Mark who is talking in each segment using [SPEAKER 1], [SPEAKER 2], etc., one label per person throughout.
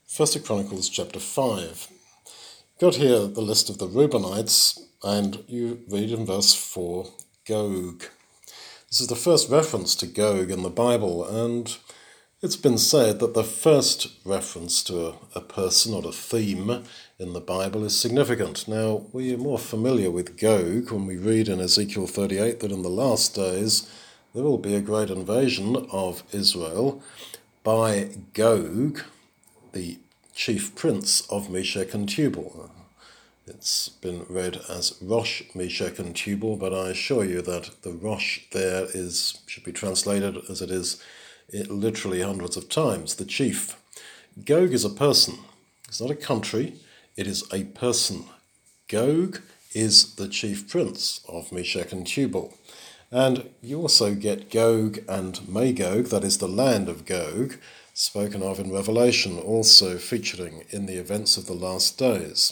[SPEAKER 1] 1 Chronicles chapter 5. Got here the list of the Reubenites, and you read in verse 4, Gog. This is the first reference to Gog in the Bible, and it's been said that the first reference to a person or a theme in the Bible is significant. Now, we are more familiar with Gog when we read in Ezekiel 38 that in the last days there will be a great invasion of Israel by Gog, the chief prince of Meshech and Tubal. It's been read as Rosh, Meshech and Tubal, but I assure you that the Rosh there should be translated as it is literally hundreds of times, the chief. Gog is a person. It's not a country, it is a person. Gog is the chief prince of Meshech and Tubal. And you also get Gog and Magog, that is the land of Gog, spoken of in Revelation, also featuring in the events of the last days.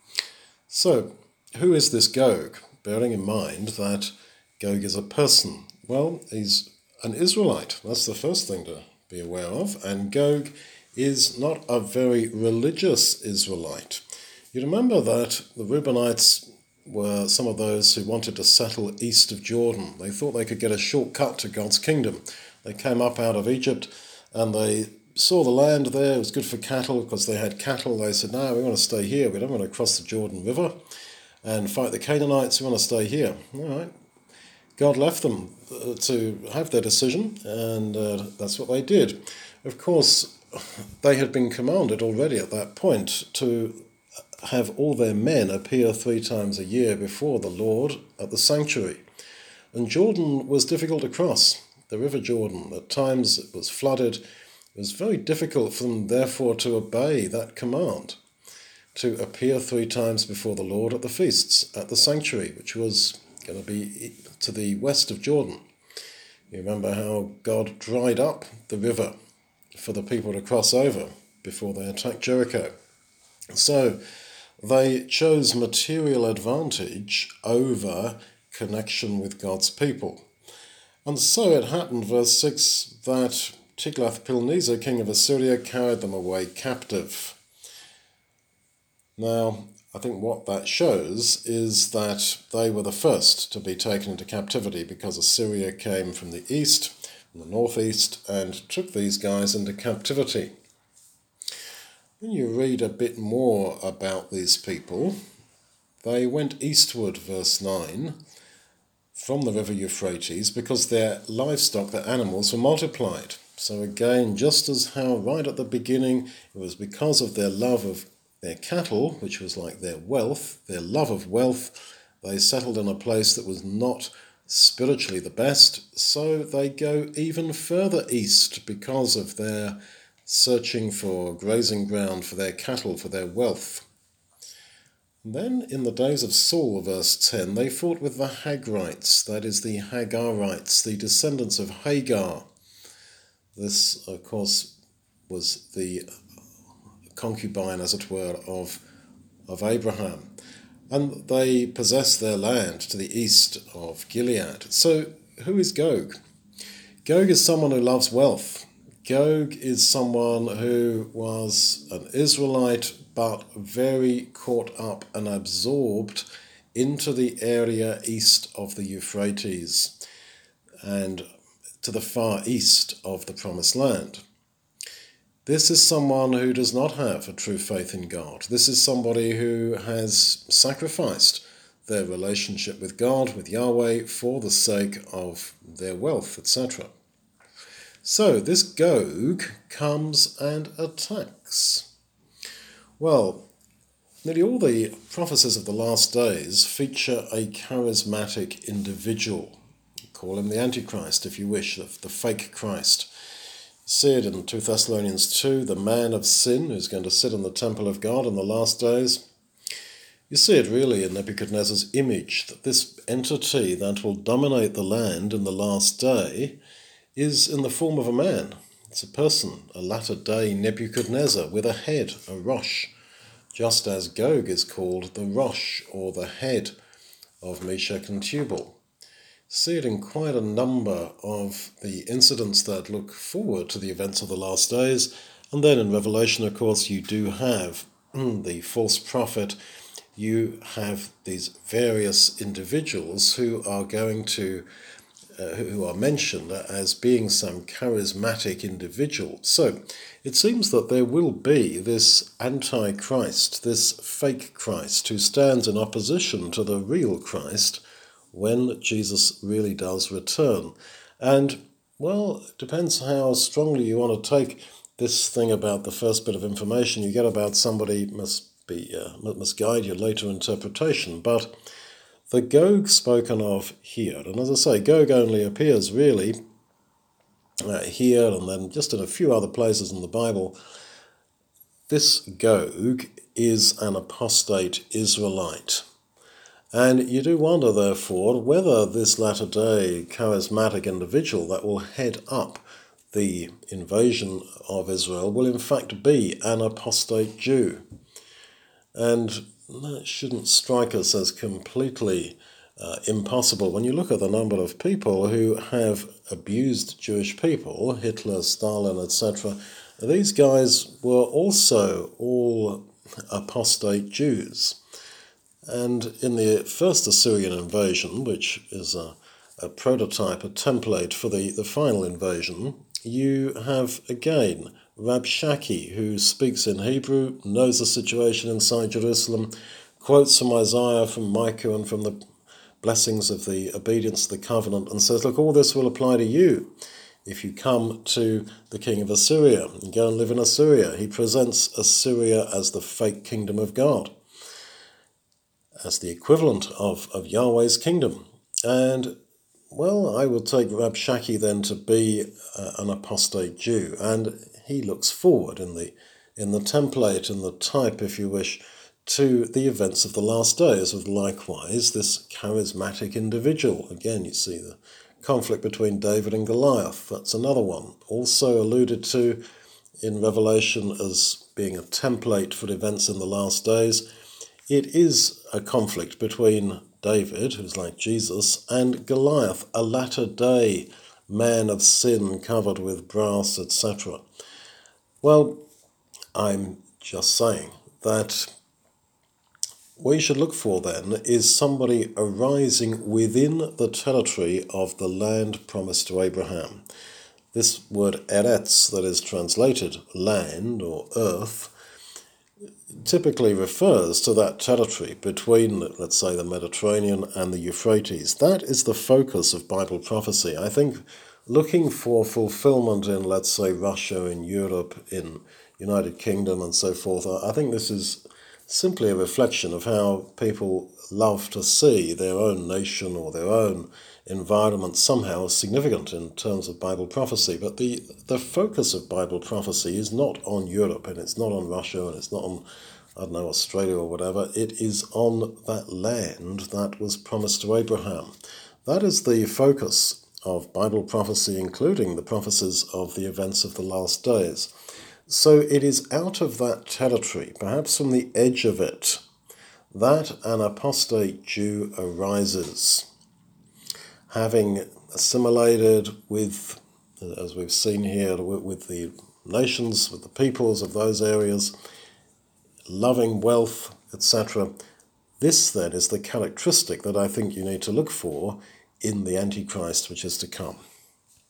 [SPEAKER 1] So, who is this Gog? Bearing in mind that Gog is a person. Well, he's an Israelite. That's the first thing to be aware of. And Gog is not a very religious Israelite. You remember that the Reubenites were some of those who wanted to settle east of Jordan. They thought they could get a shortcut to God's kingdom. They came up out of Egypt and they saw the land there. It was good for cattle because they had cattle. They said, no, we want to stay here. We don't want to cross the Jordan River and fight the Canaanites. We want to stay here. All right. God left them to have their decision, and that's what they did. Of course, they had been commanded already at that point to have all their men appear 3 times a year before the Lord at the sanctuary. And Jordan was difficult to cross. The River Jordan, at times it was flooded. It was very difficult for them, therefore, to obey that command, to appear 3 times before the Lord at the feasts, at the sanctuary, which was going to be to the west of Jordan. You remember how God dried up the river for the people to cross over before they attacked Jericho. So they chose material advantage over connection with God's people. And so it happened, verse 6, that Tiglath-Pileser, king of Assyria, carried them away captive. Now, I think what that shows is that they were the first to be taken into captivity because Assyria came from the east, from the northeast, and took these guys into captivity. When you read a bit more about these people, they went eastward, verse 9, from the river Euphrates because their livestock, their animals, were multiplied. So again, just as how right at the beginning it was because of their love of their cattle, which was like their wealth, their love of wealth, they settled in a place that was not spiritually the best, so they go even further east because of their searching for grazing ground for their cattle, for their wealth. And then in the days of Saul, verse 10, they fought with the Hagrites, that is the Hagarites, the descendants of Hagar. This, of course, was the concubine, as it were, of Abraham. And they possessed their land to the east of Gilead. So who is Gog? Gog is someone who loves wealth. Gog is someone who was an Israelite, but very caught up and absorbed into the area east of the Euphrates and to the far east of the Promised Land. This is someone who does not have a true faith in God. This is somebody who has sacrificed their relationship with God, with Yahweh, for the sake of their wealth, etc. So this Gog comes and attacks. Well, nearly all the prophecies of the last days feature a charismatic individual. Call him the Antichrist, if you wish, the fake Christ. See it in 2 Thessalonians 2, the man of sin who's going to sit in the temple of God in the last days. You see it really in Nebuchadnezzar's image, that this entity that will dominate the land in the last day is in the form of a man. It's a person, a latter-day Nebuchadnezzar with a head, a Rosh, just as Gog is called the Rosh, or the head of Meshech and Tubal. See it in quite a number of the incidents that look forward to the events of the last days, And then in Revelation, of course, you do have the false prophet. You have these various individuals who are going to who are mentioned as being some charismatic individual. So it seems that there will be this antichrist, this fake Christ, who stands in opposition to the real Christ when Jesus really does return. And, well, it depends how strongly you want to take this thing about the first bit of information you get about somebody must guide your later interpretation. But the Gog spoken of here, and as I say, Gog only appears really here and then just in a few other places in the Bible. This Gog is an apostate Israelite. And you do wonder, therefore, whether this latter-day charismatic individual that will head up the invasion of Israel will in fact be an apostate Jew. And that shouldn't strike us as completely impossible when you look at the number of people who have abused Jewish people, Hitler, Stalin, etc. These guys were also all apostate Jews. And in the first Assyrian invasion, which is a prototype, a template for the final invasion, you have again Rabshakeh, who speaks in Hebrew, knows the situation inside Jerusalem, quotes from Isaiah, from Micah, and from the blessings of the obedience to the covenant, and says, look, all this will apply to you if you come to the king of Assyria and go and live in Assyria. He presents Assyria as the fake kingdom of God, as the equivalent of Yahweh's kingdom. And, well, I would take Rabshakeh then to be an apostate Jew, and he looks forward in the template, in the type, if you wish, to the events of the last days, with likewise this charismatic individual. Again, you see the conflict between David and Goliath. That's another one, also alluded to in Revelation as being a template for events in the last days. It is a conflict between David, who's like Jesus, and Goliath, a latter-day man of sin covered with brass, etc. Well, I'm just saying that what you should look for then is somebody arising within the territory of the land promised to Abraham. This word eretz, that is translated land or earth, typically refers to that territory between, let's say, the Mediterranean and the Euphrates. That is the focus of Bible prophecy. I think looking for fulfillment in, let's say, Russia, in Europe, in United Kingdom and so forth, I think this is simply a reflection of how people love to see their own nation or their own environment somehow significant in terms of Bible prophecy. But the focus of Bible prophecy is not on Europe, and it's not on Russia, and it's not on, I don't know, Australia or whatever. It is on that land that was promised to Abraham. That is the focus of Bible prophecy, including the prophecies of the events of the last days. So it is out of that territory, perhaps from the edge of it, that an apostate Jew arises, having assimilated with, as we've seen here, with the nations, with the peoples of those areas, loving wealth, etc. This then is the characteristic that I think you need to look for in the Antichrist which is to come.